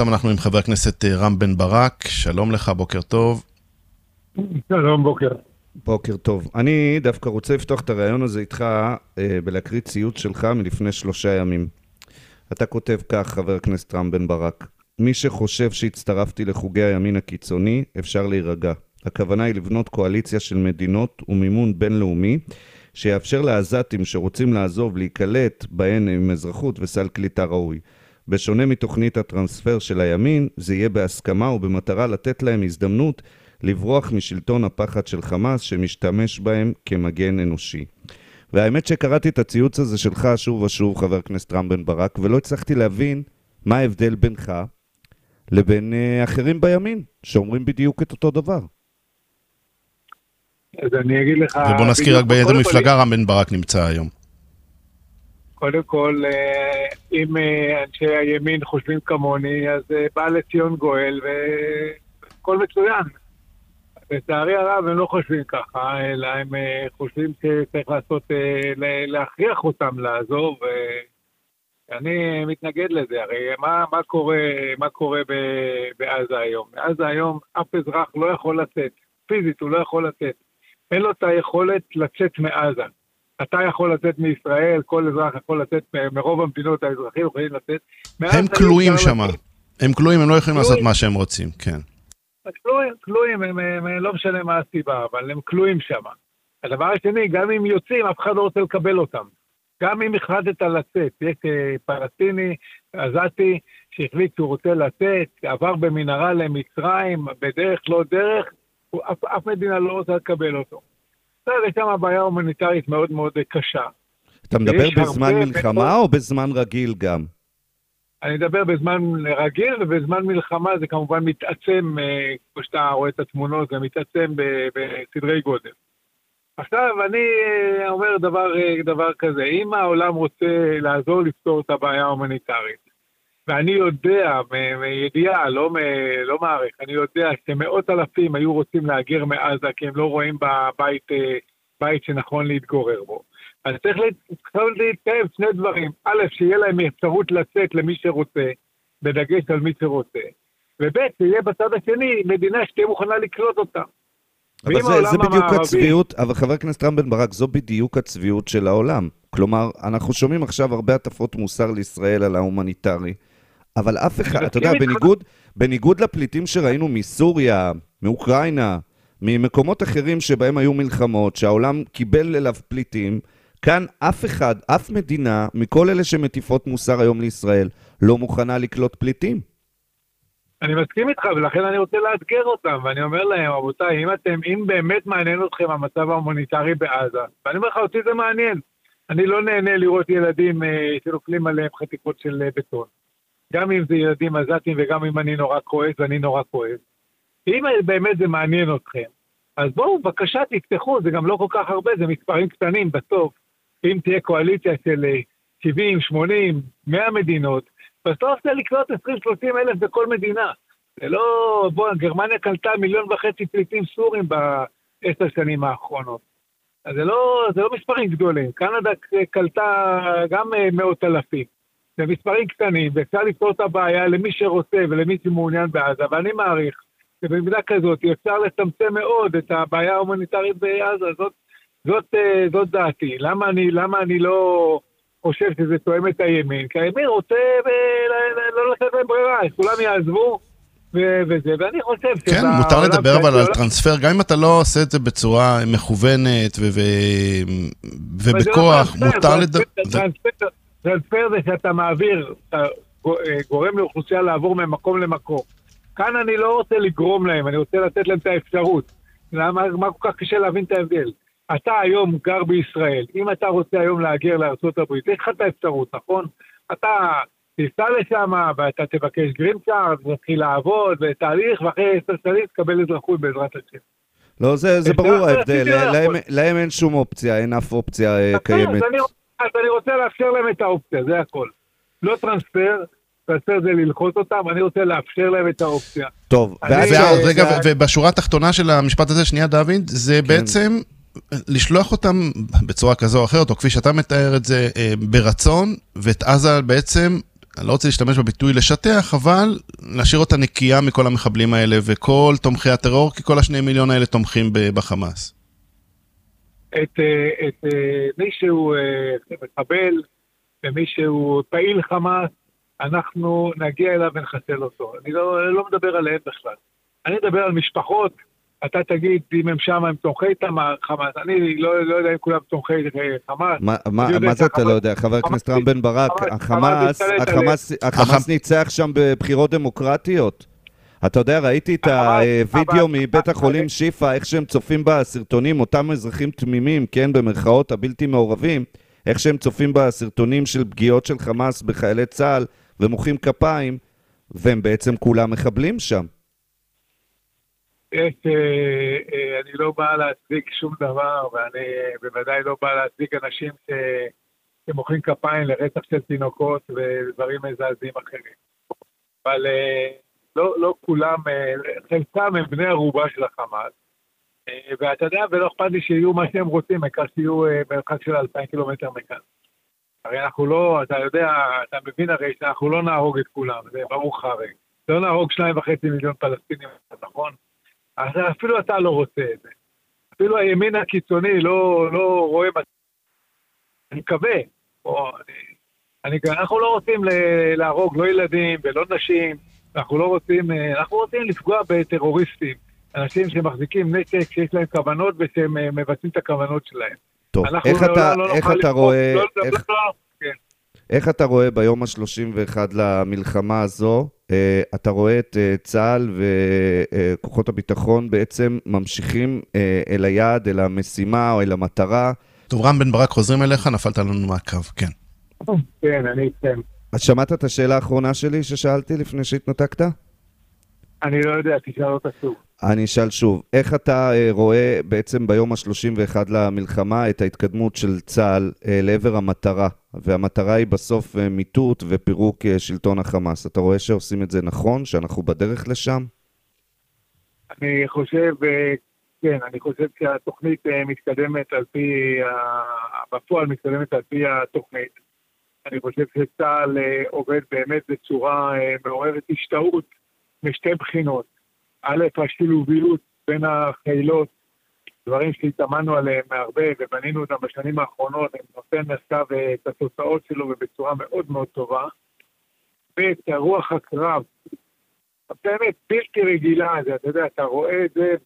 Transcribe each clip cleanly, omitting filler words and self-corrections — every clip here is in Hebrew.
עכשיו אנחנו עם חבר הכנסת רם בן ברק. שלום לך, בוקר טוב. שלום, בוקר. בוקר טוב. אני דווקא רוצה לפתוח את הרעיון הזה איתך בלהקריא ציוץ שלך מלפני 3 ימים. אתה כותב כך, חבר הכנסת רם בן ברק: מי שחושב שהצטרפתי לחוגי הימין הקיצוני, אפשר להירגע. הכוונה היא לבנות קואליציה של מדינות ומימון בינלאומי, שיאפשר לעזתים שרוצים לעזוב להיקלט בהן עם אזרחות וסל קליטה ראוי. בשונה מתוכנית הטרנספר של הימין, זה יהיה בהסכמה ובמטרה לתת להם הזדמנות לברוח משלטון הפחד של חמאס שמשתמש בהם כמגן אנושי. והאמת שקראתי את הציוץ הזה שלך שוב ושוב, חבר הכנסת רם בן ברק, ולא הצלחתי להבין מה ההבדל בינך לבין אחרים בימין, שאומרים בדיוק את אותו דבר. אז אני אגיד לך... ובוא נזכיר רק באיזה מפלגה רם בן ברק נמצא היום. קודם כל, אם אנשי הימין חושבים כמוני, אז בא לציון גואל וכל מצוין. לצערי הרב הם לא חושבים ככה, אלא הם חושבים שצריך לעשות, להכריח אותם לעזוב, ואני מתנגד לזה. הרי מה קורה בעזה היום? בעזה היום אף אזרח לא יכול לצאת, פיזית הוא לא יכול לצאת. אין לו את היכולת לצאת מעזה. אתה יכול לצאת מישראל, כל אזרח יכול לצאת, מרוב המדינות האזרחים יכולים לצאת. הם כלואים שם. הם כלואים, הם לא יכולים לעשות מה שהם רוצים, כן. כלואים, הם לא משנה מה הסיבה, אבל הם כלואים שם. הדבר השני, גם אם יוצאים, אף אחד לא רוצה לקבל אותם. גם אם החלטת לצאת, יש פלסטיני, עזתי, שהחליט שהוא רוצה לצאת, עבר במנהרה למצרים, בדרך לא דרך, אף מדינה לא רוצה לקבל אותו. יש שם בעיה הומניטרית מאוד מאוד קשה. אתה מדבר בזמן מלחמה או בזמן רגיל גם? אני מדבר בזמן רגיל, ובזמן מלחמה זה כמובן מתעצם, כמו שאתה רואה את התמונות, זה מתעצם בסדרי גודל. עכשיו אני אומר דבר כזה, אם העולם רוצה לעזור לפתור את הבעיה ההומניטרית, ואני יודע, מידיעה, לא מעריך, אני יודע שמאות אלפים היו רוצים להגר מעזה, כי הם לא רואים בבית שנכון להתגורר בו. אז צריך להתקיים 2 דברים. א', שיהיה להם אפשרות לצאת למי שרוצה, בדגש על מי שרוצה. וב', שיהיה בצד השני מדינה שתהיה מוכנה לקלוט אותה. אבל זה בדיוק הצביעות, אבל חבר הכנסת רם בן ברק, זו בדיוק הצביעות של העולם. כלומר, אנחנו שומעים עכשיו הרבה הטפות מוסר לישראל על ההומניטרי, אבל אף אחד, אתה יודע, בניגוד לפליטים שראינו מסוריה, מאוקראינה, ממקומות אחרים שבהם היו מלחמות, שהעולם קיבל אליו פליטים, כאן אף מדינה, מכל אלה שמטיפות מוסר היום לישראל, לא מוכנה לקלוט פליטים. אני מסכים איתך, ולכן אני רוצה לאתגר אותם, ואני אומר להם, רבותיי, אם באמת מעניין אתכם המצב ההומניטרי בעזה, ואני אומר לך, אותי זה מעניין. אני לא נהנה לראות ילדים שנופלים עליהם חתיכות של בטון. גם אם זה ילדים עזתים, וגם אם אני נורא כועס, ואני נורא כועס. אם באמת זה מעניין אתכם, אז בואו, בבקשה תפתחו, זה גם לא כל כך הרבה, זה מספרים קטנים בסוף. אם תהיה קואליציה של 70, 80, 100 מדינות, בסוף זה לקלוט 20-30 אלף בכל מדינה. זה לא, גרמניה קלטה 1.5 מיליון פליטים סורים ב10 שנים האחרונות. אז זה לא מספרים גדולים. קנדה קלטה גם 100,000. זה מספרים קטנים, ואפשר לפתור את הבעיה למי שרוצה ולמי שמעוניין בעזה, ואני מעריך שבמידה כזאת אפשר לצמצם מאוד את הבעיה ההומניטרית בעזה. זאת דעתי. למה אני לא חושב שזה תואם את הימין? כי הימין רוצה לא לתת להם ברירה, כולם יעזבו וזה, ואני חושב כן, מותר לדבר אבל על טרנספר, גם אם אתה לא עושה את זה בצורה מכוונת ובכוח, מותר לדבר... טרנספר זה שאתה מעביר, אתה גורם לאוכלוסייה לעבור ממקום למקום. כאן אני לא רוצה לגרום להם, אני רוצה לתת להם את האפשרות. מה כל כך קשה להבין את ההבדל? אתה היום גר בישראל, אם אתה רוצה היום להגר לארצות הברית, יש לך את האפשרות, נכון? אתה תיסע לשם, ואתה תבקש גרין קארד, ותתחיל לעבוד, ותהליך, ואחרי 10 שנים תקבל אזרחות בעזרת השם. לא, זה ברור ההבדל, להם אין שום אופציה, אין אף אופציה קיימת. אז אני רוצה לאפשר להם את האופציה, זה הכל. לא טרנספר, טרנספר זה ללחוץ אותם, אני רוצה לאפשר להם את האופציה. טוב, רגע, ובשורה התחתונה של המשפט הזה, שנייה דוד, זה בעצם לשלוח אותם בצורה כזו או אחרת, או כפי שאתה מתאר את זה, ברצון, ואת עזה בעצם אני לא רוצה להשתמש בביטוי לשטח, אבל להשאיר אותה נקייה מכל המחבלים האלה וכל תומכי הטרור, כי כל 2 מיליון האלה תומכים בחמאס. את מי שהוא מחבל ומי שהוא פעיל חמאס, אנחנו נגיע אליו ונחסל אותו. אני לא מדבר עליהם בכלל. אני מדבר על משפחות. אתה תגיד, אם הם שם, הם תומכי חמאס. אני לא יודע אם כולם תומכי חמאס. מה זה אתה לא יודע? חבר הכנסת רם בן ברק, החמאס ניצח שם בבחירות דמוקרטיות. אתה יודע, ראיתי את הווידאו מבית החולים שיפה, איך שהם צופים בסרטונים, אותם אזרחים תמימים, כן, במרכאות הבלתי מעורבים, איך שהם צופים בסרטונים של פגיעות של חמאס בחיילי צה"ל, ומוחאים כפיים, והם בעצם כולם מחבלים שם. אני לא בא להצדיק שום דבר, ואני בוודאי לא בא להצדיק אנשים שמוחאים כפיים לרצח של תינוקות ודברים מזעזעים אחרים. אבל לא כולם, חלקם הם בני ערובה של החמאס, ואתה יודע, ולא אכפת לי שיהיו מה שהם רוצים, העיקר שיהיו במרחק של 2,000 קילומטר מכאן. הרי אנחנו לא, אתה יודע, אתה מבין הרי שאנחנו לא נהרוג את כולם, זה ברוך הרי. לא נהרוג 2.5 מיליון פלסטינים, נכון? אפילו אתה לא רוצה את זה. אפילו הימין הקיצוני לא רואה, אני מקווה, אנחנו לא רוצים להרוג לא ילדים ולא נשים, אנחנו רוצים לפגוע בטרוריסטים, אנשים שמחזיקים נשק, שיש להם כוונות ושהם מבצעים את הכוונות שלהם. טוב, איך אתה רואה ביום ה-31 למלחמה הזו, אתה רואה את צה"ל וכוחות הביטחון בעצם ממשיכים אל היעד, אל המשימה או אל המטרה? טוב, רם בן ברק, חוזרים אליך, נפלת לנו מעקב, כן. כן, אני אתן. אז שמעת את השאלה האחרונה שלי ששאלתי לפני שהתנתקת? אני לא יודע, תשאל אותה שוב. אני אשאל שוב, איך אתה רואה בעצם ביום ה-31 למלחמה את ההתקדמות של צה"ל לעבר המטרה, והמטרה היא בסוף מיטוט ופירוק שלטון החמאס. אתה רואה שעושים את זה נכון, שאנחנו בדרך לשם? אני חושב, כן, אני חושב שהתוכנית מתקדמת על פי, בפועל מתקדמת על פי התוכנית. אני חושב שצה"ל עובד באמת בצורה מעוררת השתאות משתי בחינות. א', השילוביות בין החילות, דברים שהתאמנו עליהם מהרבה ובנינו אותם בשנים האחרונות, הם נותן נסע את התוצאות שלו ובצורה מאוד מאוד טובה. ואת הרוח הקרב, באמת בלתי רגילה, אתה יודע, אתה רואה את זה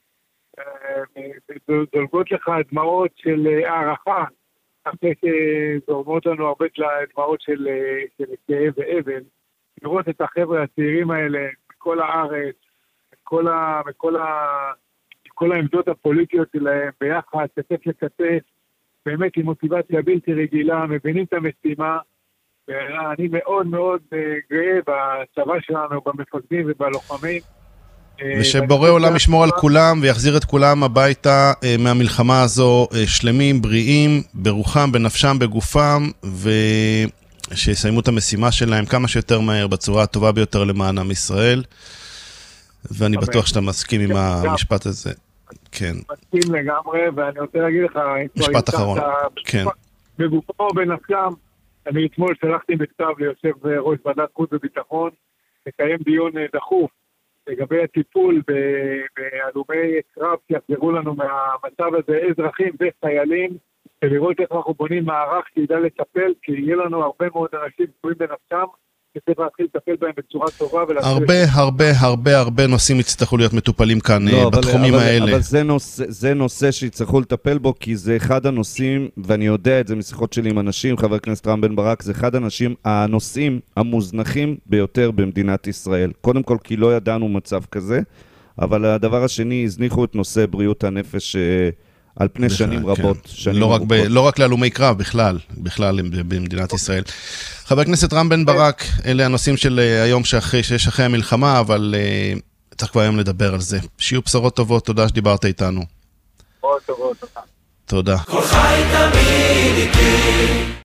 דולגות לך דמעות של הערכה, אחרי שזורמות לנו הרבה דמעות של כאב ואבל, לראות את החבר'ה הצעירים האלה בכל הארץ, בכל העמדות הפוליטיות שלהם, ביחד, כתף לכתף, באמת עם מוטיבציה בלתי רגילה, מבינים את המשימה, ואני מאוד מאוד גאה בצבא שלנו, במפקדים ובלוחמים. ושבורא עולם ישמור על כולם ויחזיר את כולם הביתה מהמלחמה הזו שלמים, בריאים, ברוחם, בנפשם, בגופם, ושיסיימו את המשימה שלהם כמה שיותר מהר, בצורה הטובה ביותר למען עם ישראל. ואני בטוח שאתה מסכים עם המשפט הזה. כן. מסכים לגמרי, ואני רוצה להגיד לך, משפט אחרון. כן. בגופו ובנפשם, אני אתמול שלחתי בכתב ליושב ראש ועדת חוץ וביטחון, לקיים דיון דחוף לגבי הטיפול בהלומי קרב שיחזרו לנו מהמצב הזה, אזרחים וחיילים, ולראות איך אנחנו בונים מערך שידע לטפל, כי יהיה לנו הרבה מאוד אנשים פגועים בנפשם, שצריך להתחיל לטפל בהם בצורה טובה. הרבה נושאים יצטרכו להיות מטופלים כאן בתחומים האלה. אבל זה נושא שיצטרכו לטפל בו, כי זה אחד הנושאים, ואני יודע את זה משיחות שלי עם אנשים, חבר הכנסת רם בן ברק, זה אחד הנושאים המוזנחים ביותר במדינת ישראל. קודם כל, כי לא ידענו מצב כזה, אבל הדבר השני, הזניחו את נושא בריאות הנפש על פני שנים רבות. לא רק להלומי קרב, בכלל במדינת ישראל. חבר הכנסת רם בן ברק, אלה הנושאים של היום שיש אחרי המלחמה, אבל צריך כבר היום לדבר על זה. שיהיו בשורות טובות, תודה שדיברת איתנו. בשורות טובות, תודה. תודה. כל חי תמיד איתי.